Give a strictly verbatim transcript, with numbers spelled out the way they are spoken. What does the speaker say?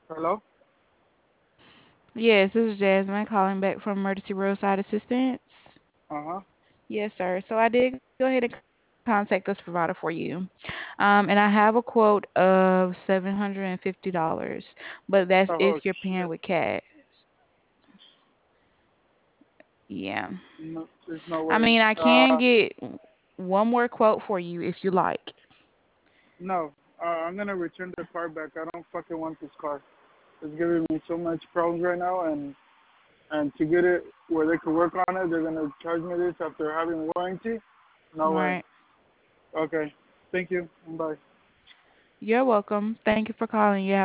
Hello? Yes, this is Jasmine calling back from Emergency Roadside Assistance. Uh-huh. Yes, sir. So I did go ahead and contact this provider for you. Um, and I have a quote of seven hundred fifty dollars but that's if you're Oh, paying with shit. cash. Yeah. No, there's no I mean, way. I can Uh, get one more quote for you if you like. no. Uh, I'm gonna return the car back. I don't fucking want this car. It's giving me so much problems right now, and and to get it where they could work on it, they're gonna charge me this after having warranty. No way. Right. Okay. Thank you. Bye. You're welcome. Thank you for calling. You have a